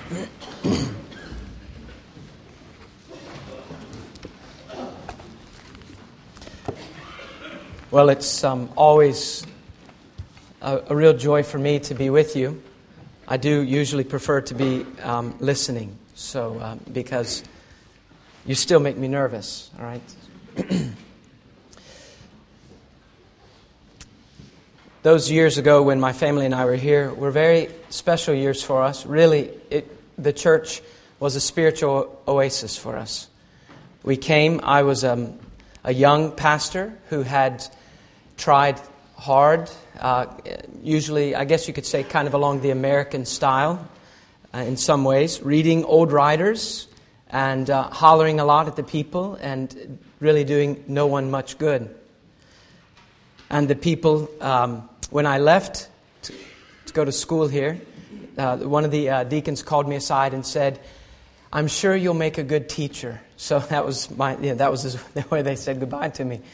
Well, it's always a real joy for me to be with you. I do usually prefer to be listening, because you still make me nervous, all right? Those years ago when my family and I were here were very special years for us. Really, the church was a spiritual oasis for us. We came, I was a young pastor who had tried hard, usually, I guess you could say, kind of along the American style in some ways, reading old writers and hollering a lot at the people and really doing no one much good. And the people, when I left to go to school here, one of the deacons called me aside and said, "I'm sure you'll make a good teacher." So that was the way they said goodbye to me.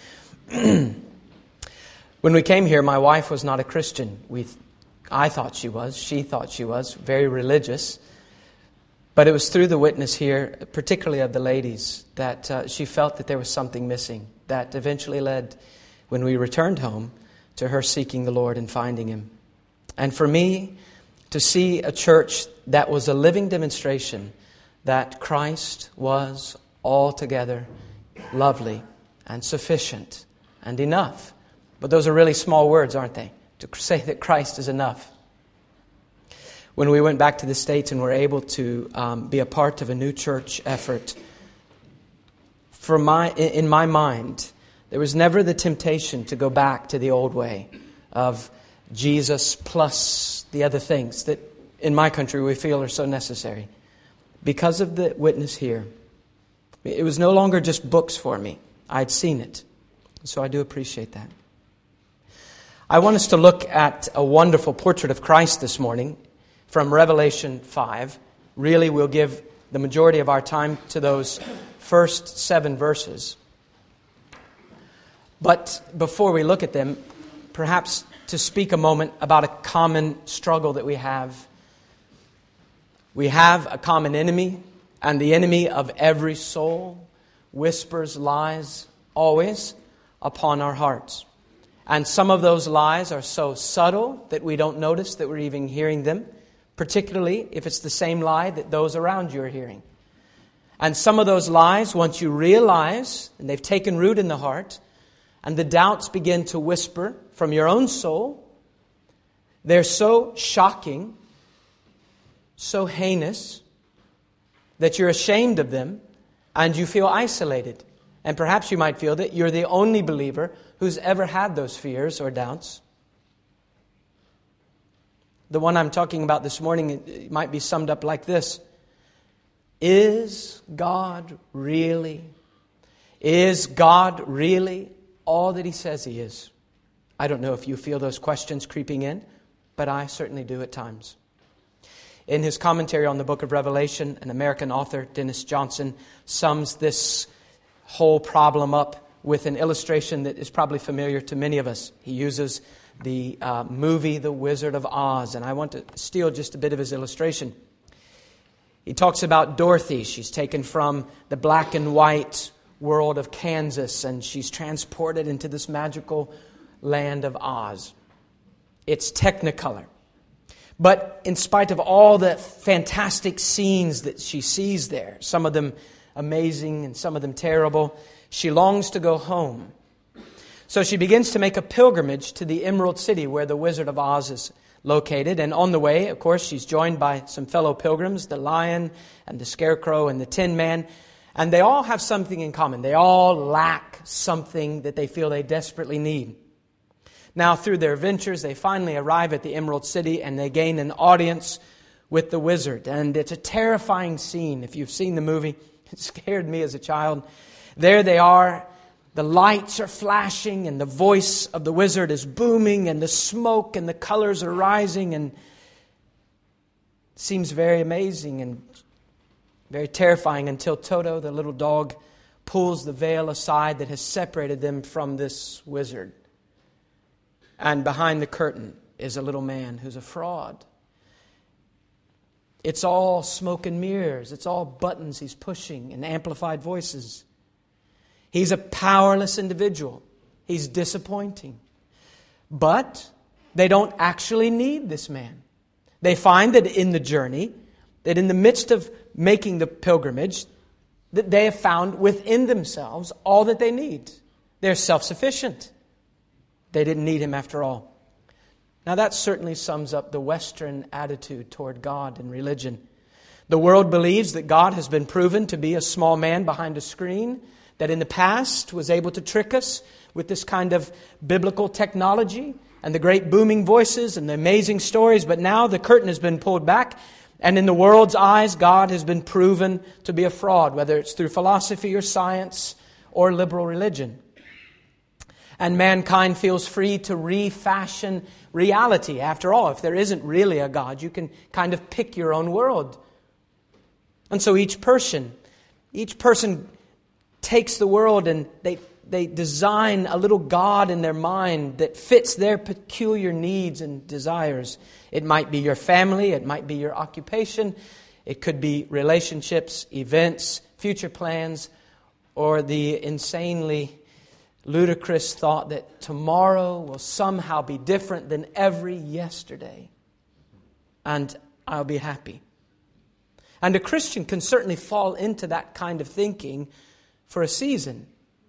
When we came here, my wife was not a Christian. I thought she was. She thought she was. Very religious. But it was through the witness here, particularly of the ladies, that she felt that there was something missing. That eventually led, when we returned home, to her seeking the Lord and finding Him. And for me, to see a church that was a living demonstration that Christ was altogether lovely and sufficient and enough. But those are really small words, aren't they? To say that Christ is enough. When we went back to the States and were able to be a part of a new church effort, in my mind, there was never the temptation to go back to the old way of Jesus plus the other things that in my country we feel are so necessary. Because of the witness here, it was no longer just books for me. I'd seen it. So I do appreciate that. I want us to look at a wonderful portrait of Christ this morning from Revelation 5. Really, we'll give the majority of our time to those first 7 verses. But before we look at them, perhaps to speak a moment about a common struggle that we have. We have a common enemy, and the enemy of every soul whispers lies always upon our hearts. And some of those lies are so subtle that we don't notice that we're even hearing them, particularly if it's the same lie that those around you are hearing. And some of those lies, once you realize, and they've taken root in the heart, and the doubts begin to whisper from your own soul, they're so shocking, so heinous, that you're ashamed of them, and you feel isolated. And perhaps you might feel that you're the only believer who's ever had those fears or doubts. The one I'm talking about this morning, it might be summed up like this. Is God really all that He says He is? I don't know if you feel those questions creeping in, but I certainly do at times. In his commentary on the book of Revelation, an American author, Dennis Johnson, sums this whole problem up with an illustration that is probably familiar to many of us. He uses the movie The Wizard of Oz, and I want to steal just a bit of his illustration. He talks about Dorothy. She's taken from the black and white world of Kansas, and she's transported into this magical land of Oz. It's Technicolor. But in spite of all the fantastic scenes that she sees there, some of them amazing and some of them terrible, she longs to go home. So she begins to make a pilgrimage to the Emerald City where the Wizard of Oz is located. And on the way, of course, she's joined by some fellow pilgrims, the Lion and the Scarecrow and the Tin Man. And they all have something in common. They all lack something that they feel they desperately need. Now, through their ventures, they finally arrive at the Emerald City and they gain an audience with the wizard. And it's a terrifying scene. If you've seen the movie, it scared me as a child. There they are. The lights are flashing and the voice of the wizard is booming and the smoke and the colors are rising, and it seems very amazing and very terrifying until Toto, the little dog, pulls the veil aside that has separated them from this wizard. And behind the curtain is a little man who's a fraud. It's all smoke and mirrors. It's all buttons he's pushing and amplified voices. He's a powerless individual. He's disappointing. But they don't actually need this man. They find that in the journey, that in the midst of making the pilgrimage, that they have found within themselves all that they need. They're self-sufficient. They didn't need him after all. Now that certainly sums up the Western attitude toward God and religion. The world believes that God has been proven to be a small man behind a screen, that in the past was able to trick us with this kind of biblical technology and the great booming voices and the amazing stories, but now the curtain has been pulled back, and in the world's eyes, God has been proven to be a fraud, whether it's through philosophy or science or liberal religion. And mankind feels free to refashion reality. After all, if there isn't really a God, you can kind of pick your own world. And so each person takes the world and they design a little God in their mind that fits their peculiar needs and desires. It might be your family, it might be your occupation, it could be relationships, events, future plans, or the insanely ludicrous thought that tomorrow will somehow be different than every yesterday, and I'll be happy. And a Christian can certainly fall into that kind of thinking for a season.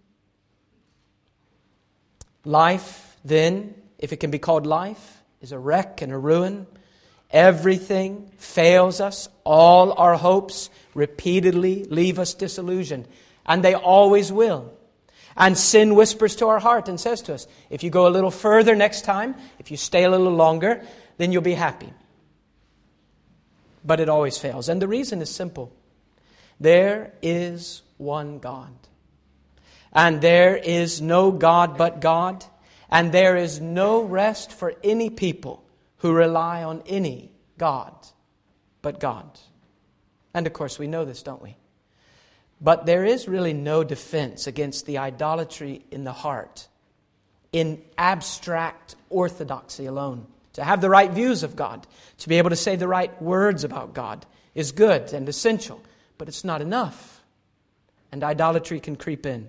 Life, then, if it can be called life, is a wreck and a ruin. Everything fails us. All our hopes repeatedly leave us disillusioned, and they always will. And sin whispers to our heart and says to us, if you go a little further next time, if you stay a little longer, then you'll be happy. But it always fails. And the reason is simple. There is one God. And there is no God but God. And there is no rest for any people who rely on any God but God. And of course we know this, don't we? But there is really no defense against the idolatry in the heart, in abstract orthodoxy alone. To have the right views of God, to be able to say the right words about God is good and essential, but it's not enough. And idolatry can creep in.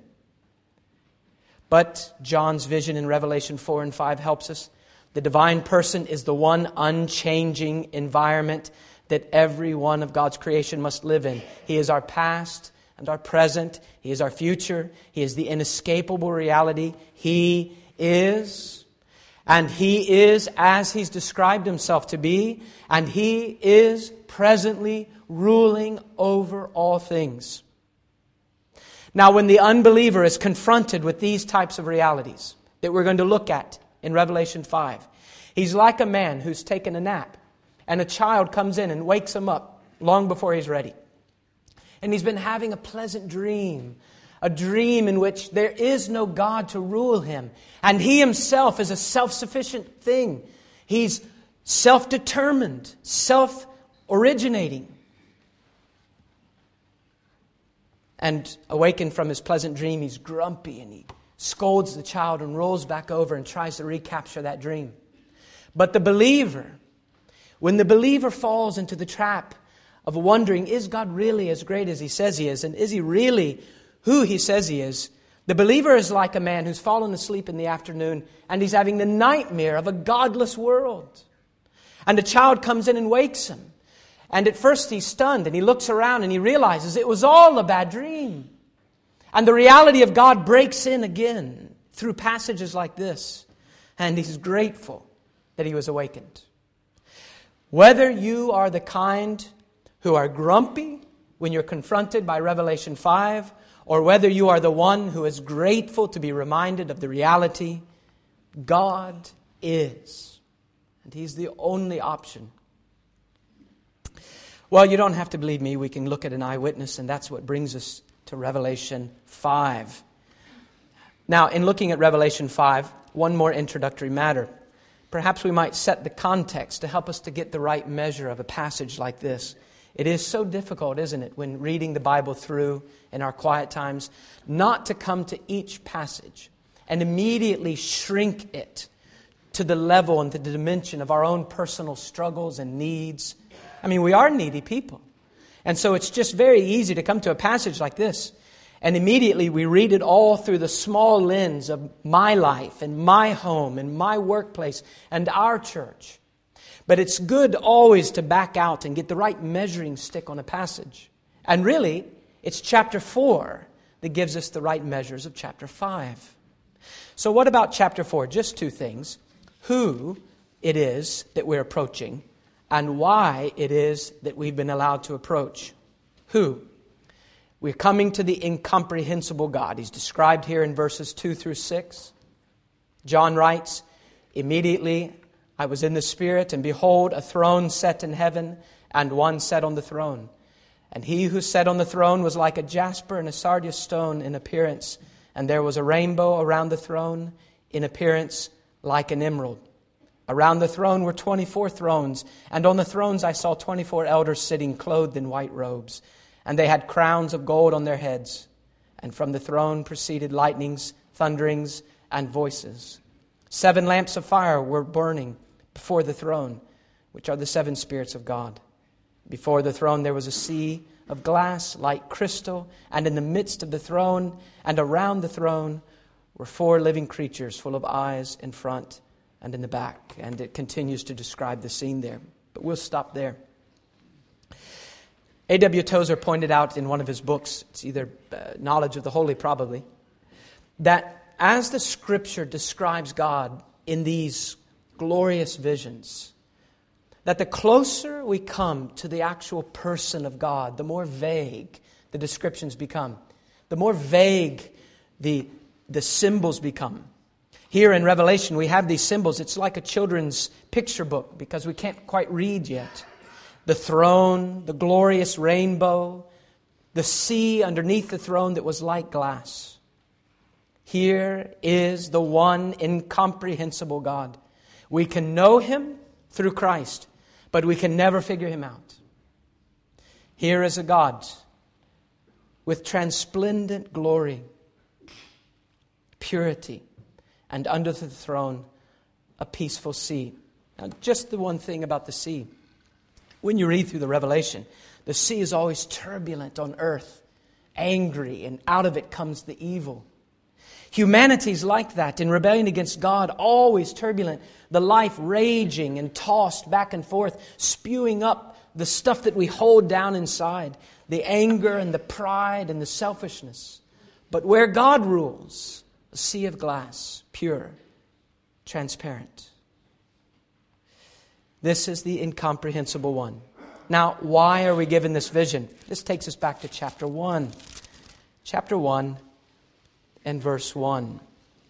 But John's vision in Revelation 4 and 5 helps us. The divine person is the one unchanging environment that every one of God's creation must live in. He is our past and our present. He is our future. He is the inescapable reality. He is, and He is as He's described Himself to be, and He is presently ruling over all things. Now, when the unbeliever is confronted with these types of realities that we're going to look at in Revelation 5, he's like a man who's taken a nap, and a child comes in and wakes him up long before he's ready. And he's been having a pleasant dream, a dream in which there is no God to rule him. And he himself is a self-sufficient thing. He's self-determined, self-originating. And awakened from his pleasant dream, he's grumpy and he scolds the child and rolls back over and tries to recapture that dream. But the believer, when the believer falls into the trap of wondering, is God really as great as He says He is? And is He really who He says He is? The believer is like a man who's fallen asleep in the afternoon and he's having the nightmare of a godless world. And a child comes in and wakes him. And at first he's stunned and he looks around and he realizes it was all a bad dream. And the reality of God breaks in again through passages like this. And he's grateful that he was awakened. Whether you are the kind who are grumpy when you're confronted by Revelation 5, or whether you are the one who is grateful to be reminded of the reality, God is. And He's the only option. Well, you don't have to believe me. We can look at an eyewitness, and that's what brings us to Revelation 5. Now, in looking at Revelation 5, one more introductory matter. Perhaps we might set the context to help us to get the right measure of a passage like this. It is so difficult, isn't it, when reading the Bible through in our quiet times, not to come to each passage and immediately shrink it to the level and to the dimension of our own personal struggles and needs I mean, we are needy people. And so it's just very easy to come to a passage like this, and immediately we read it all through the small lens of my life and my home and my workplace and our church. But it's good always to back out and get the right measuring stick on a passage. And really, it's chapter 4 that gives us the right measures of chapter 5. So what about chapter 4? Just two things. Who it is that we're approaching and why it is that we've been allowed to approach. Who? We're coming to the incomprehensible God. He's described here in verses 2 through 6. John writes, "Immediately I was in the Spirit, and behold, a throne set in heaven, and one sat on the throne. And he who sat on the throne was like a jasper and a sardius stone in appearance. And there was a rainbow around the throne, in appearance like an emerald. Around the throne were 24 thrones, and on the thrones I saw 24 elders sitting, clothed in white robes. And they had crowns of gold on their heads. And from the throne proceeded lightnings, thunderings, and voices. 7 lamps of fire were burning before the throne, which are the 7 spirits of God. Before the throne there was a sea of glass like crystal, and in the midst of the throne and around the throne were 4 living creatures full of eyes in front and in the back." And it continues to describe the scene there. But we'll stop there. A.W. Tozer pointed out in one of his books, it's either Knowledge of the Holy probably, that as the Scripture describes God in these glorious visions, that the closer we come to the actual person of God, the more vague the descriptions become. The more vague the symbols become. Here in Revelation we have these symbols. It's like a children's picture book because we can't quite read yet. The throne, the glorious rainbow, the sea underneath the throne that was like glass. Here is the one incomprehensible God. We can know Him through Christ, but we can never figure Him out. Here is a God with transplendent glory, purity, and under the throne, a peaceful sea. Now, just the one thing about the sea. When you read through the Revelation, the sea is always turbulent on earth, angry, and out of it comes the evil. Humanity's like that, in rebellion against God, always turbulent. The life raging and tossed back and forth, spewing up the stuff that we hold down inside, the anger and the pride and the selfishness. But where God rules, a sea of glass, pure, transparent. This is the incomprehensible one. Now, why are we given this vision? This takes us back to chapter 1. Chapter 1 and verse 1.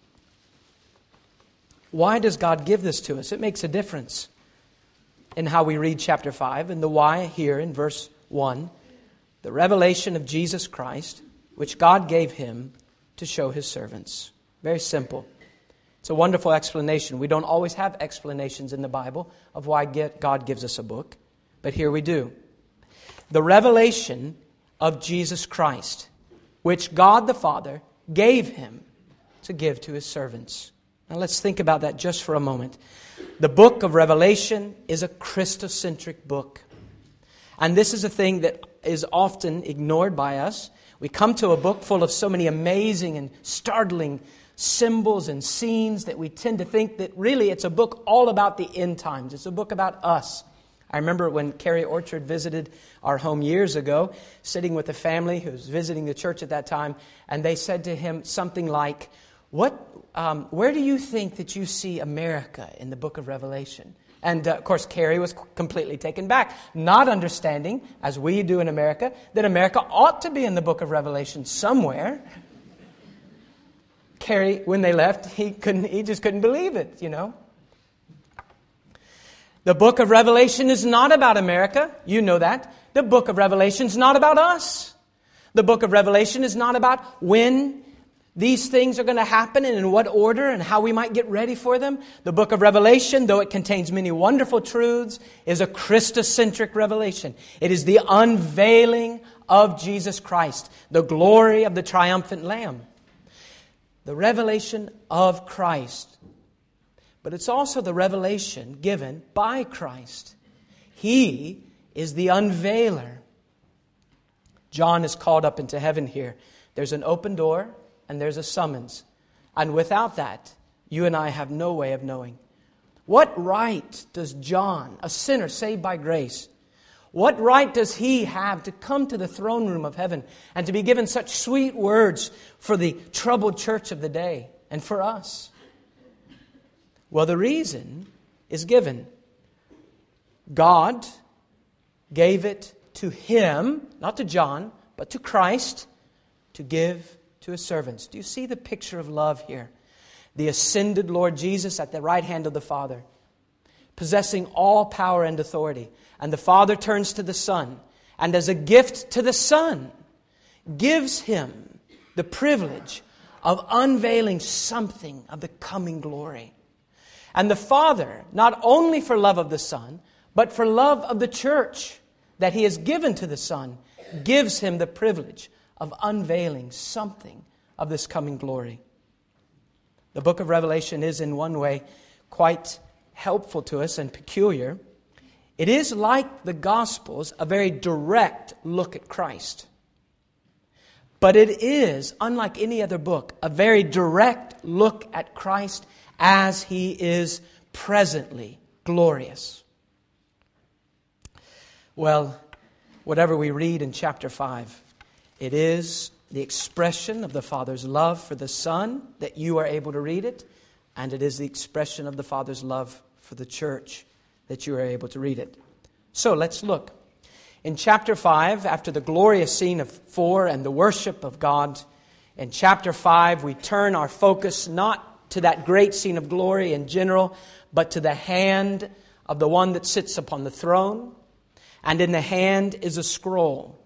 Why does God give this to us? It makes a difference in how we read chapter 5. And the why here in verse 1. The revelation of Jesus Christ, which God gave Him to show His servants. Very simple. It's a wonderful explanation. We don't always have explanations in the Bible of why God gives us a book. But here we do. The revelation of Jesus Christ, which God the Father gave Him to give to His servants. Now let's think about that just for a moment. The book of Revelation is a Christocentric book. And this is a thing that is often ignored by us. We come to a book full of so many amazing and startling symbols and scenes that we tend to think that really it's a book all about the end times. It's a book about us. I remember when Carrie Orchard visited our home years ago, sitting with a family who was visiting the church at that time, and they said to him something like, where do you think that you see America in the book of Revelation? And of course, Carrie was completely taken back, not understanding, as we do in America, that America ought to be in the book of Revelation somewhere. Carrie, when they left, he just couldn't believe it, you know. The book of Revelation is not about America. You know that. The book of Revelation is not about us. The book of Revelation is not about when these things are going to happen and in what order and how we might get ready for them. The book of Revelation, though it contains many wonderful truths, is a Christocentric revelation. It is the unveiling of Jesus Christ, the glory of the triumphant Lamb. The revelation of Christ. But it's also the revelation given by Christ. He is the unveiler. John is called up into heaven here. There's an open door and there's a summons. And without that, you and I have no way of knowing. What right does John, a sinner saved by grace, what right does he have to come to the throne room of heaven and to be given such sweet words for the troubled church of the day and for us? Well, the reason is given. God gave it to him, not to John, but to Christ, to give to his servants. Do you see the picture of love here? The ascended Lord Jesus at the right hand of the Father, possessing all power and authority. And the Father turns to the Son, and as a gift to the Son, gives him the privilege of unveiling something of the coming glory. And the Father, not only for love of the Son, but for love of the church that he has given to the Son, gives him the privilege of unveiling something of this coming glory. The book of Revelation is in one way quite helpful to us and peculiar. It is like the Gospels, a very direct look at Christ. But it is, unlike any other book, a very direct look at Christ as he is presently glorious. Well, whatever we read in chapter 5, it is the expression of the Father's love for the Son that you are able to read it, and it is the expression of the Father's love for the church that you are able to read it. So let's look. In chapter 5, after the glorious scene of 4 and the worship of God, in chapter 5 we turn our focus not to that great scene of glory in general, but to the hand of the one that sits upon the throne. And in the hand is a scroll.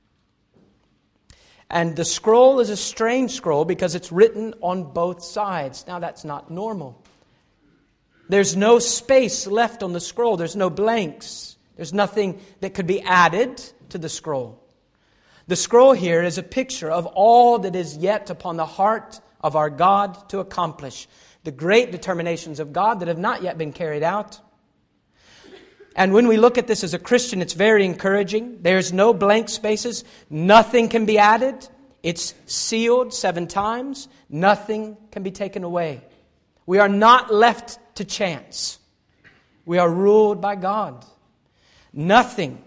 And the scroll is a strange scroll because it's written on both sides. Now that's not normal. There's no space left on the scroll. There's no blanks. There's nothing that could be added to the scroll. The scroll here is a picture of all that is yet upon the heart of our God to accomplish. The great determinations of God that have not yet been carried out. And when we look at this as a Christian, it's very encouraging. There's no blank spaces. Nothing can be added. It's sealed 7 times. Nothing can be taken away. We are not left to chance. We are ruled by God. Nothing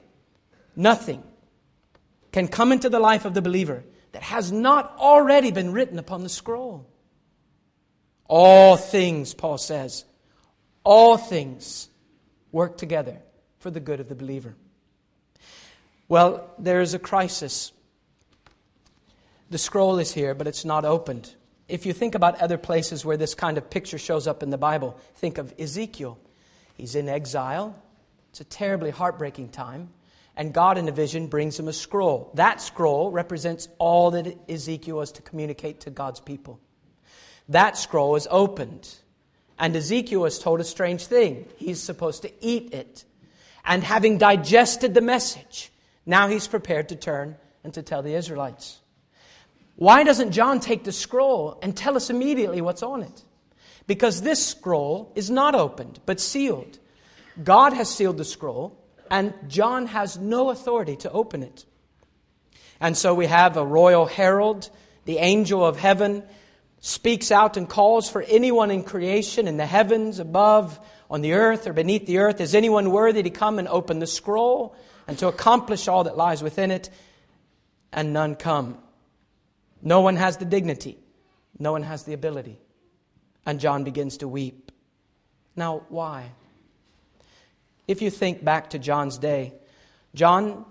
can come into the life of the believer that has not already been written upon the scroll. All things, Paul says, all things work together for the good of the believer. Well, there is a crisis. The scroll is here, but it's not opened. If you think about other places where this kind of picture shows up in the Bible, think of Ezekiel. He's in exile. It's a terribly heartbreaking time. And God in a vision brings him a scroll. That scroll represents all that Ezekiel was to communicate to God's people. That scroll is opened. And Ezekiel is told a strange thing. He's supposed to eat it. And having digested the message, now he's prepared to turn and to tell the Israelites. Why doesn't John take the scroll and tell us immediately what's on it? Because this scroll is not opened, but sealed. God has sealed the scroll, and John has no authority to open it. And so we have a royal herald, the angel of heaven, speaks out and calls for anyone in creation, in the heavens, above, on the earth, or beneath the earth. Is anyone worthy to come and open the scroll and to accomplish all that lies within it? And none come. No one has the dignity. No one has the ability. And John begins to weep. Now, why? If you think back to John's day, John,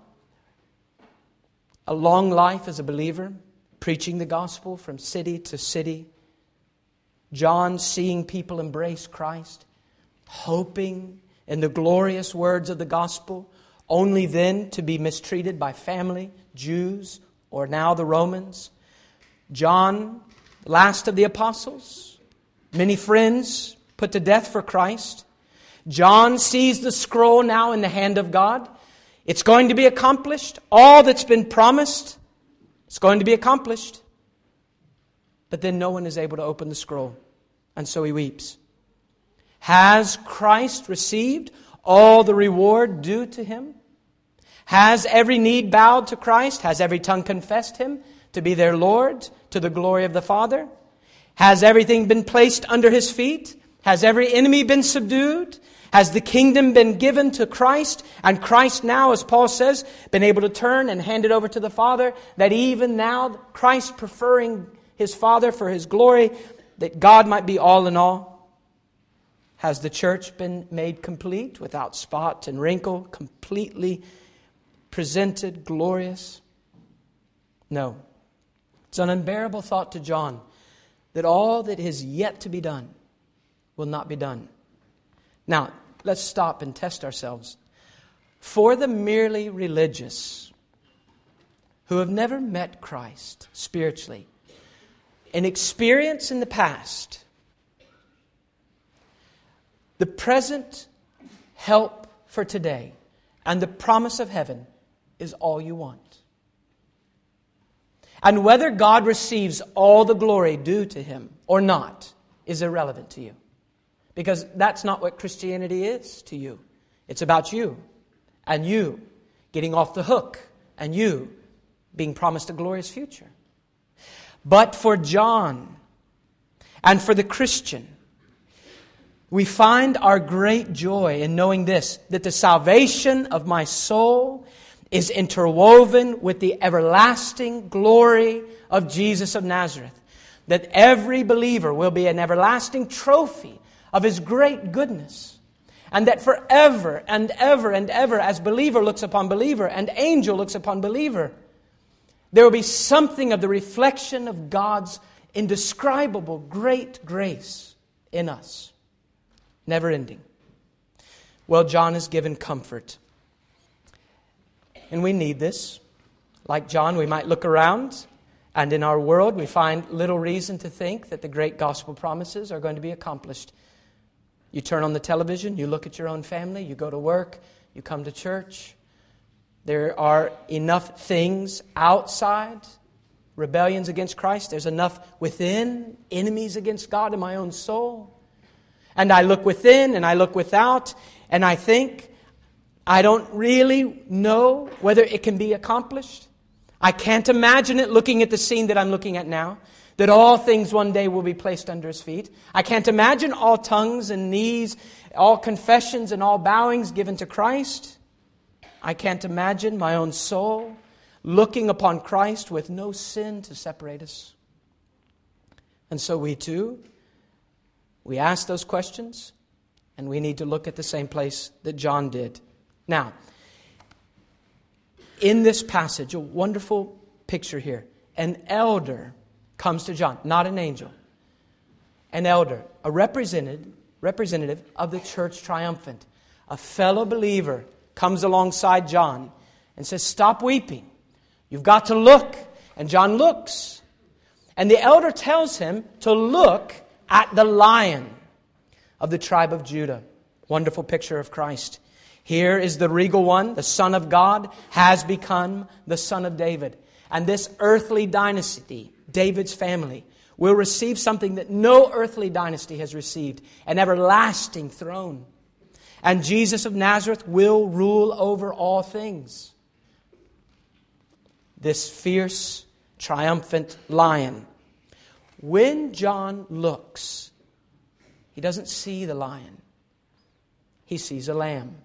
a long life as a believer, preaching the gospel from city to city. John seeing people embrace Christ, hoping in the glorious words of the gospel, only then to be mistreated by family, Jews, or now the Romans. John, last of the apostles, many friends put to death for Christ. John sees the scroll now in the hand of God. It's going to be accomplished. All that's been promised, it's going to be accomplished. But then no one is able to open the scroll. And so he weeps. Has Christ received all the reward due to him? Has every knee bowed to Christ? Has every tongue confessed Him to be their Lord, to the glory of the Father? Has everything been placed under His feet? Has every enemy been subdued? Has the kingdom been given to Christ? And Christ now, as Paul says, been able to turn and hand it over to the Father, that even now, Christ preferring His Father for His glory, that God might be all in all? Has the church been made complete, without spot and wrinkle, completely presented, glorious? No. It's an unbearable thought to John that all that is yet to be done will not be done. Now, let's stop and test ourselves. For the merely religious who have never met Christ spiritually, an experience in the past, the present help for today, and the promise of heaven is all you want. And whether God receives all the glory due to Him or not is irrelevant to you. Because that's not what Christianity is to you. It's about you and you getting off the hook and you being promised a glorious future. But for John and for the Christian, we find our great joy in knowing this, that the salvation of my soul is interwoven with the everlasting glory of Jesus of Nazareth. That every believer will be an everlasting trophy of His great goodness. And that forever and ever and ever, as believer looks upon believer and angel looks upon believer, there will be something of the reflection of God's indescribable great grace in us. Never ending. Well, John is given comfort. And we need this. Like John, we might look around, and in our world we find little reason to think that the great gospel promises are going to be accomplished. You turn on the television, you look at your own family, you go to work, you come to church. There are enough things outside, rebellions against Christ. There's enough within, enemies against God in my own soul. And I look within and I look without, and I think, I don't really know whether it can be accomplished. I can't imagine it looking at the scene that I'm looking at now, that all things one day will be placed under His feet. I can't imagine all tongues and knees, all confessions and all bowings given to Christ. I can't imagine my own soul looking upon Christ with no sin to separate us. And so we too, we ask those questions, and we need to look at the same place that John did. Now, in this passage, a wonderful picture here. An elder comes to John, not an angel. An elder, a representative of the church triumphant. A fellow believer comes alongside John and says, "Stop weeping. You've got to look." And John looks. And the elder tells him to look at the Lion of the tribe of Judah. Wonderful picture of Christ. Here is the regal one, the Son of God, has become the Son of David. And this earthly dynasty, David's family, will receive something that no earthly dynasty has received, an everlasting throne. And Jesus of Nazareth will rule over all things. This fierce, triumphant Lion. When John looks, he doesn't see the lion. He sees a lamb.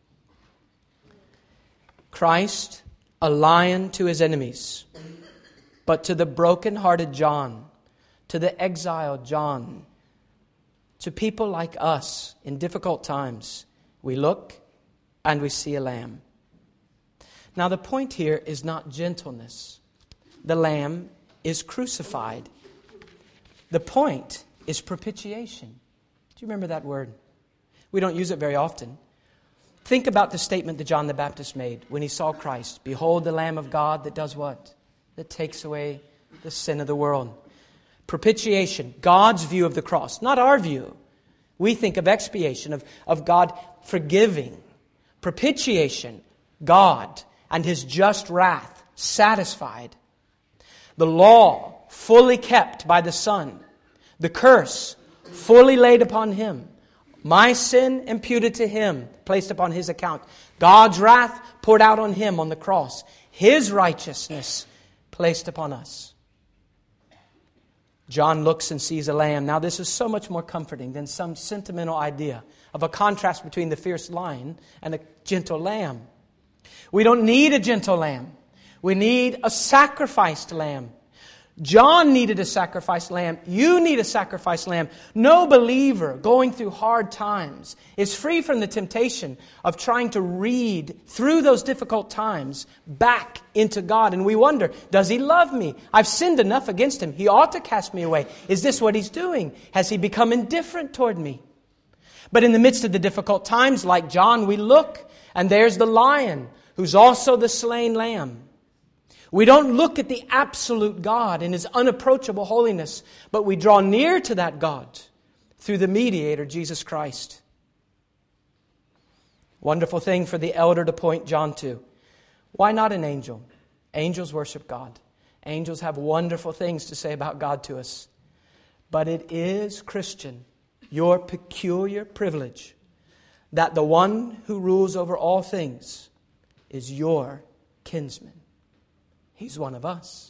Christ, a lion to His enemies. But to the broken-hearted John, to the exiled John, to people like us in difficult times, we look and we see a lamb. Now the point here is not gentleness. The lamb is crucified. The point is propitiation. Do you remember that word? We don't use it very often. Think about the statement that John the Baptist made when he saw Christ. "Behold the Lamb of God that does what? That takes away the sin of the world." Propitiation, God's view of the cross, not our view. We think of expiation, of God forgiving. Propitiation, God and His just wrath satisfied. The law fully kept by the Son. The curse fully laid upon Him. My sin imputed to Him, placed upon His account. God's wrath poured out on Him on the cross. His righteousness placed upon us. John looks and sees a lamb. Now this is so much more comforting than some sentimental idea of a contrast between the fierce lion and a gentle lamb. We don't need a gentle lamb. We need a sacrificed lamb. John needed a sacrificed lamb. You need a sacrificed lamb. No believer going through hard times is free from the temptation of trying to read through those difficult times back into God. And we wonder, does He love me? I've sinned enough against Him. He ought to cast me away. Is this what He's doing? Has He become indifferent toward me? But in the midst of the difficult times, like John, we look and there's the lion who's also the slain lamb. We don't look at the absolute God in His unapproachable holiness, but we draw near to that God through the mediator, Jesus Christ. Wonderful thing for the elder to point John to. Why not an angel? Angels worship God. Angels have wonderful things to say about God to us. But it is, Christian, your peculiar privilege that the one who rules over all things is your kinsman. He's one of us.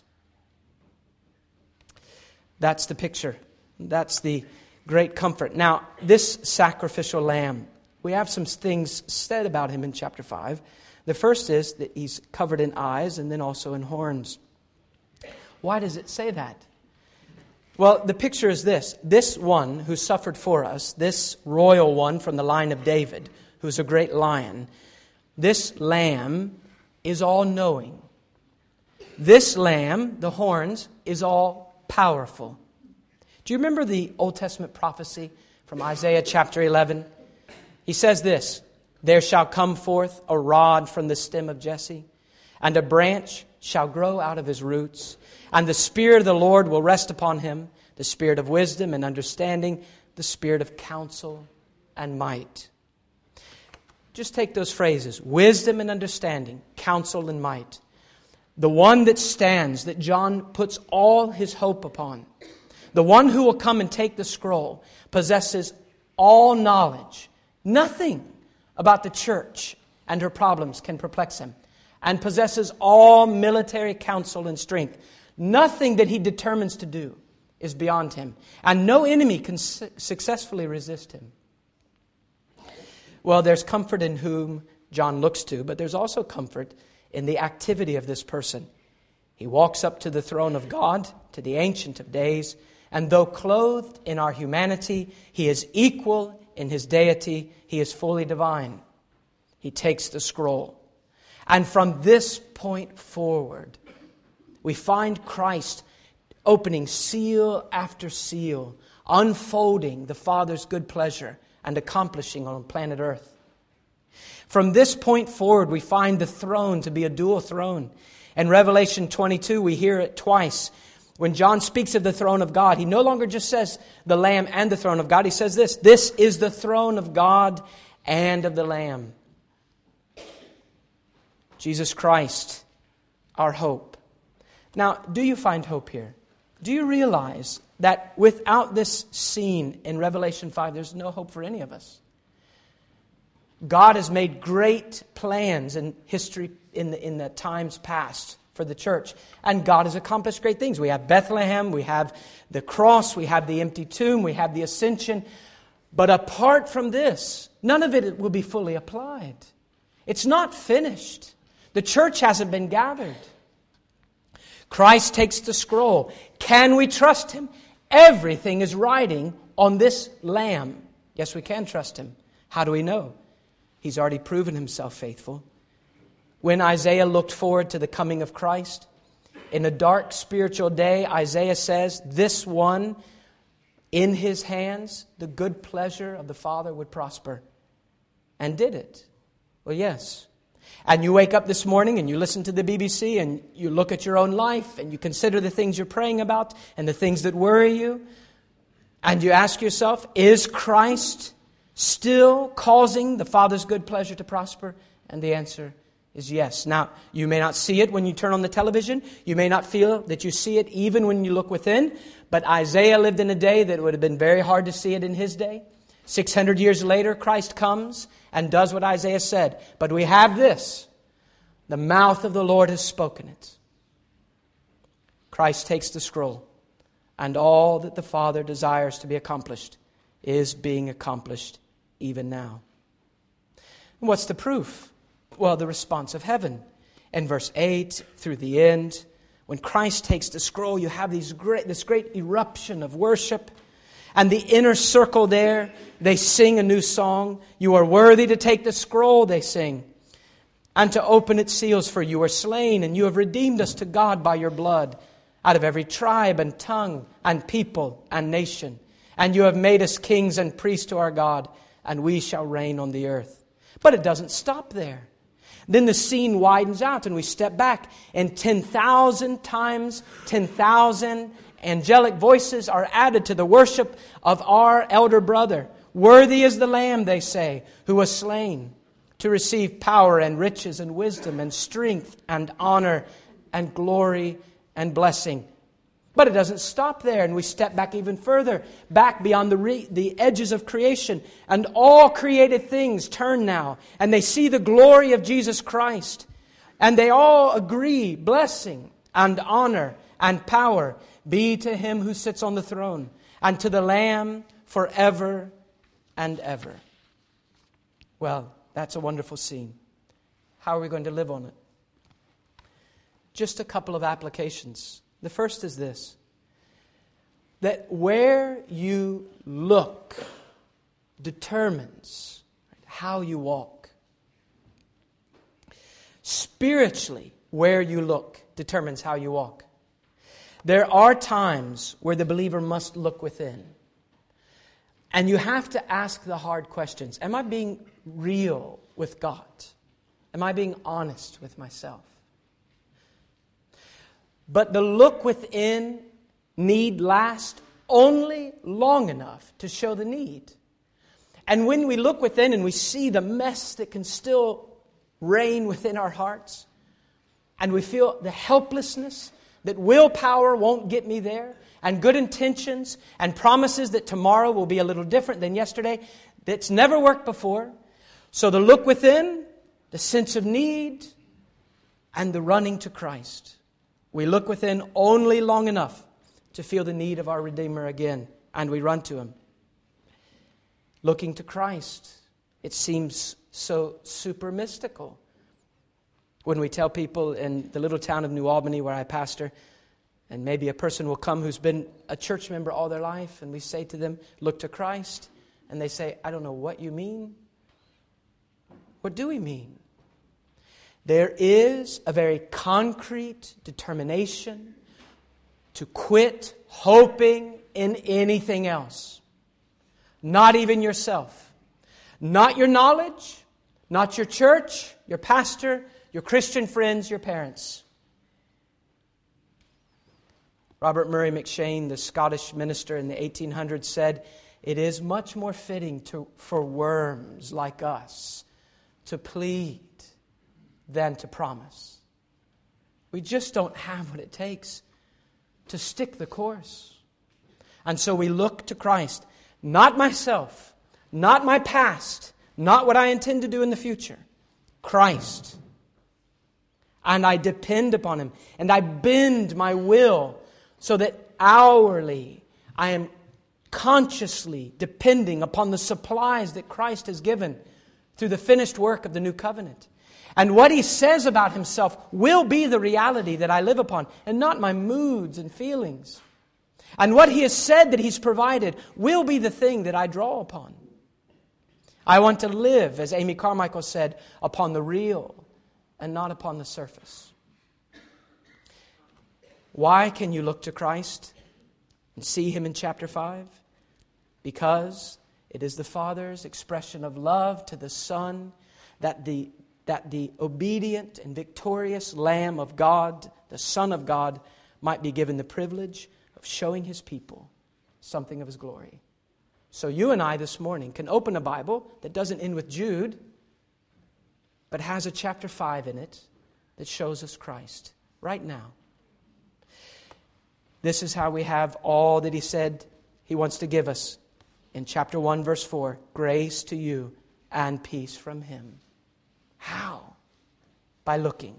That's the picture. That's the great comfort. Now, this sacrificial lamb, we have some things said about Him in chapter 5. The first is that He's covered in eyes and then also in horns. Why does it say that? Well, the picture is this. This one who suffered for us, this royal one from the line of David, who's a great lion, this lamb is all-knowing. This lamb, the horns, is all powerful. Do you remember the Old Testament prophecy from Isaiah chapter 11? He says this, "There shall come forth a rod from the stem of Jesse, and a branch shall grow out of his roots, and the Spirit of the Lord will rest upon him, the Spirit of wisdom and understanding, the Spirit of counsel and might." Just take those phrases, wisdom and understanding, counsel and might. The one that stands, that John puts all his hope upon, the one who will come and take the scroll, possesses all knowledge. Nothing about the church and her problems can perplex him, and possesses all military counsel and strength. Nothing that he determines to do is beyond him, and no enemy can successfully resist him. Well, there's comfort in whom John looks to, but there's also comfort in the activity of this person. He walks up to the throne of God, to the Ancient of Days, and though clothed in our humanity, He is equal in His deity. He is fully divine. He takes the scroll. And from this point forward, we find Christ opening seal after seal, unfolding the Father's good pleasure and accomplishing on planet Earth. From this point forward, we find the throne to be a dual throne. In Revelation 22, we hear it twice. When John speaks of the throne of God, he no longer just says the Lamb and the throne of God. He says this, "This is the throne of God and of the Lamb." Jesus Christ, our hope. Now, do you find hope here? Do you realize that without this scene in Revelation 5, there's no hope for any of us? God has made great plans in history in the times past for the church. And God has accomplished great things. We have Bethlehem, we have the cross, we have the empty tomb, we have the ascension. But apart from this, none of it will be fully applied. It's not finished. The church hasn't been gathered. Christ takes the scroll. Can we trust Him? Everything is riding on this Lamb. Yes, we can trust Him. How do we know? He's already proven Himself faithful. When Isaiah looked forward to the coming of Christ, in a dark spiritual day, Isaiah says, this one, in His hands, the good pleasure of the Father would prosper. And did it? Well, yes. And you wake up this morning and you listen to the BBC and you look at your own life and you consider the things you're praying about and the things that worry you. And you ask yourself, is Christ still causing the Father's good pleasure to prosper? And the answer is yes. Now, you may not see it when you turn on the television. You may not feel that you see it even when you look within. But Isaiah lived in a day that it would have been very hard to see it in his day. 600 years later, Christ comes and does what Isaiah said. But we have this. The mouth of the Lord has spoken it. Christ takes the scroll, and all that the Father desires to be accomplished is being accomplished even now. And what's the proof? Well, the response of heaven. In verse 8 through the end, when Christ takes the scroll, you have this great eruption of worship. And the inner circle there, they sing a new song. You are worthy to take the scroll, they sing, and to open its seals, for you are slain, and you have redeemed us to God by your blood, out of every tribe and tongue and people and nation. And you have made us kings and priests to our God, and we shall reign on the earth. But it doesn't stop there. Then the scene widens out and we step back, and 10,000 times 10,000 angelic voices are added to the worship of our elder brother. Worthy is the Lamb, they say, who was slain to receive power and riches and wisdom and strength and honor and glory and blessing. But it doesn't stop there, and we step back even further, back beyond the edges of creation. And all created things turn now, and they see the glory of Jesus Christ. And they all agree, blessing and honor and power be to Him who sits on the throne, and to the Lamb forever and ever. Well, that's a wonderful scene. How are we going to live on it? Just a couple of applications. The first is this, that where you look determines how you walk. Spiritually, where you look determines how you walk. There are times where the believer must look within. And you have to ask the hard questions. Am I being real with God? Am I being honest with myself? But the look within need last only long enough to show the need. And when we look within and we see the mess that can still reign within our hearts, and we feel the helplessness that willpower won't get me there, and good intentions and promises that tomorrow will be a little different than yesterday, that's never worked before. So the look within, the sense of need, and the running to Christ. We look within only long enough to feel the need of our Redeemer again, and we run to Him. Looking to Christ, it seems so super mystical. When we tell people in the little town of New Albany where I pastor, and maybe a person will come who's been a church member all their life, and we say to them, look to Christ, and they say, I don't know what you mean. What do we mean? There is a very concrete determination to quit hoping in anything else. Not even yourself. Not your knowledge, not your church, your pastor, your Christian friends, your parents. Robert Murray McCheyne, the Scottish minister in the 1800s, said, it is much more fitting for worms like us to plead than to promise. We just don't have what it takes to stick the course. And so we look to Christ. Not myself, not my past, not what I intend to do in the future. Christ. And I depend upon Him. And I bend my will so that hourly I am consciously depending upon the supplies that Christ has given through the finished work of the new covenant. And what He says about Himself will be the reality that I live upon, and not my moods and feelings. And what He has said that He's provided will be the thing that I draw upon. I want to live, as Amy Carmichael said, upon the real and not upon the surface. Why can you look to Christ and see Him in chapter 5? Because it is the Father's expression of love to the Son that the obedient and victorious Lamb of God, the Son of God, might be given the privilege of showing His people something of His glory. So you and I this morning can open a Bible that doesn't end with Jude, but has a chapter 5 in it that shows us Christ right now. This is how we have all that He said He wants to give us in chapter 1, verse 4, grace to you and peace from Him. How? By looking.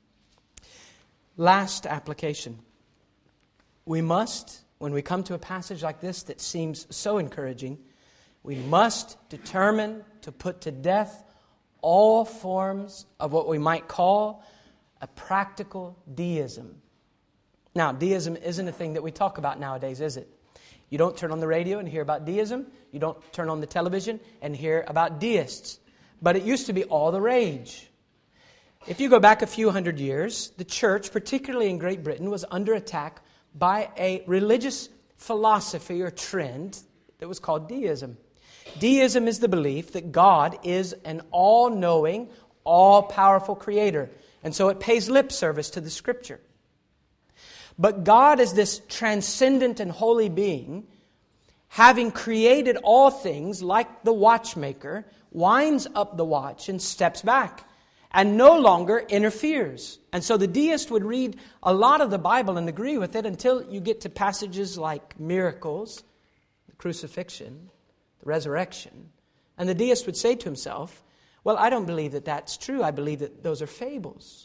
Last application. We must, when we come to a passage like this that seems so encouraging, we must determine to put to death all forms of what we might call a practical deism. Now, deism isn't a thing that we talk about nowadays, is it? You don't turn on the radio and hear about deism. You don't turn on the television and hear about deists. But it used to be all the rage. If you go back a few hundred years, the church, particularly in Great Britain, was under attack by a religious philosophy or trend that was called deism. Deism is the belief that God is an all-knowing, all-powerful creator. And so it pays lip service to the Scripture. But God is this transcendent and holy being, having created all things like the watchmaker, winds up the watch and steps back and no longer interferes. And so the deist would read a lot of the Bible and agree with it until you get to passages like miracles, the crucifixion, the resurrection. And the deist would say to himself, well, I don't believe that that's true. I believe that those are fables.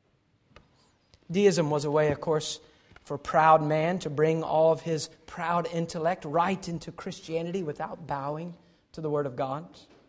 Deism was a way, of course, for a proud man to bring all of his proud intellect right into Christianity without bowing to the Word of God.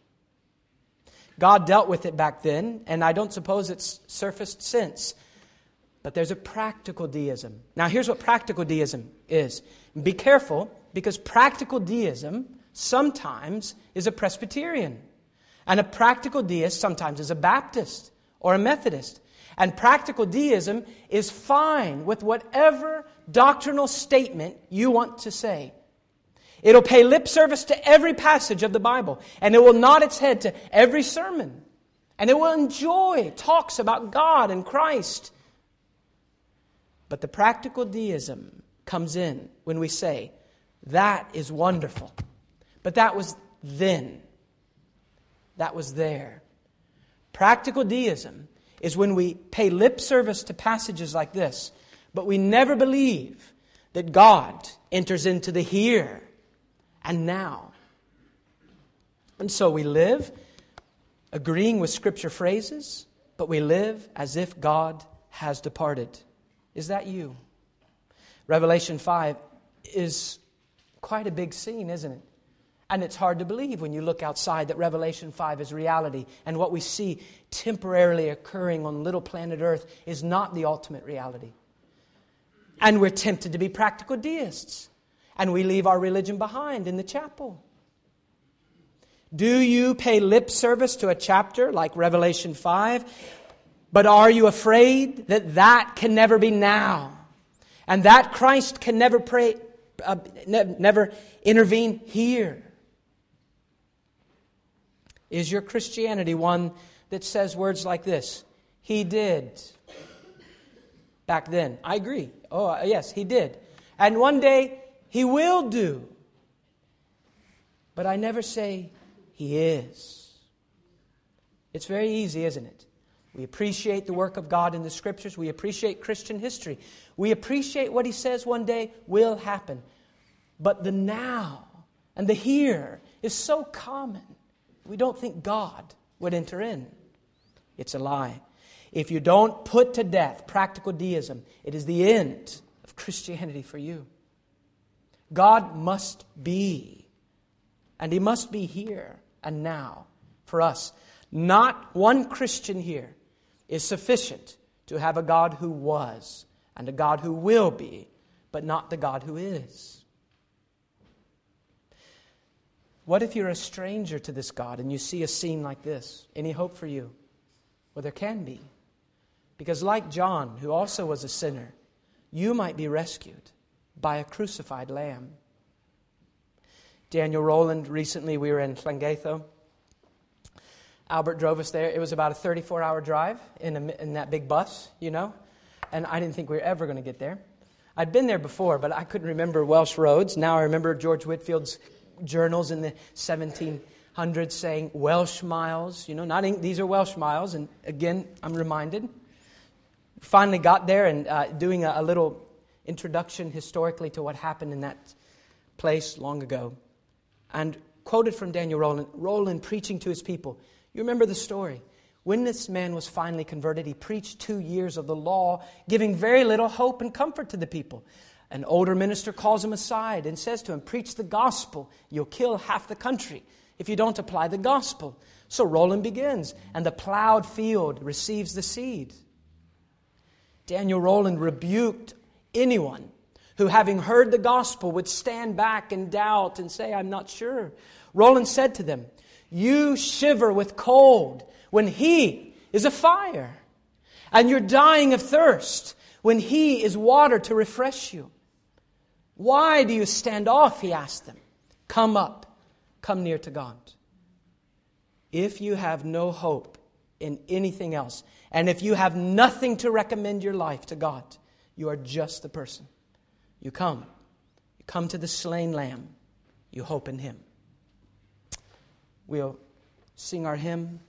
God dealt with it back then, and I don't suppose it's surfaced since. But there's a practical deism. Now, here's what practical deism is. Be careful, because practical deism sometimes is a Presbyterian. And a practical deist sometimes is a Baptist or a Methodist. And practical deism is fine with whatever doctrinal statement you want to say. It'll pay lip service to every passage of the Bible. And it will nod its head to every sermon. And it will enjoy talks about God and Christ. But the practical deism comes in when we say, that is wonderful. But that was then. That was there. Practical deism is when we pay lip service to passages like this, but we never believe that God enters into the here and now. And so we live agreeing with Scripture phrases, but we live as if God has departed. Is that you? Revelation 5 is quite a big scene, isn't it? And it's hard to believe when you look outside that Revelation 5 is reality. And what we see temporarily occurring on little planet Earth is not the ultimate reality. And we're tempted to be practical deists. And we leave our religion behind in the chapel. Do you pay lip service to a chapter like Revelation 5? But are you afraid that that can never be now? And that Christ can never never intervene here? Is your Christianity one that says words like this? He did. Back then. I agree. Oh, yes, He did. And one day, He will do. But I never say He is. It's very easy, isn't it? We appreciate the work of God in the Scriptures. We appreciate Christian history. We appreciate what He says one day will happen. But the now and the here is so common. We don't think God would enter in. It's a lie. If you don't put to death practical deism, it is the end of Christianity for you. God must be, and He must be here and now for us. Not one Christian here is sufficient to have a God who was and a God who will be, but not the God who is. What if you're a stranger to this God and you see a scene like this? Any hope for you? Well, there can be. Because like John, who also was a sinner, you might be rescued by a crucified lamb. Daniel Rowland, recently we were in Llangeitho. Albert drove us there. It was about a 34-hour drive in that big bus, you know. And I didn't think we were ever going to get there. I'd been there before, but I couldn't remember Welsh roads. Now I remember George Whitfield's journals in the 1700s saying Welsh miles. You know, these are Welsh miles. And again, I'm reminded. Finally got there and doing a little introduction historically to what happened in that place long ago. And quoted from Daniel Rowland preaching to his people. You remember the story. When this man was finally converted, he preached 2 years of the law, giving very little hope and comfort to the people. An older minister calls him aside and says to him, preach the gospel. You'll kill half the country if you don't apply the gospel. So Rowland begins, and the plowed field receives the seed. Daniel Rowland rebuked anyone who, having heard the gospel, would stand back and doubt and say, I'm not sure. Rowland said to them, you shiver with cold when He is a fire, and you're dying of thirst when He is water to refresh you. Why do you stand off, He asked them. Come up, come near to God. If you have no hope in anything else, and if you have nothing to recommend your life to God, you are just the person. You come to the slain Lamb. You hope in Him. We'll sing our hymn.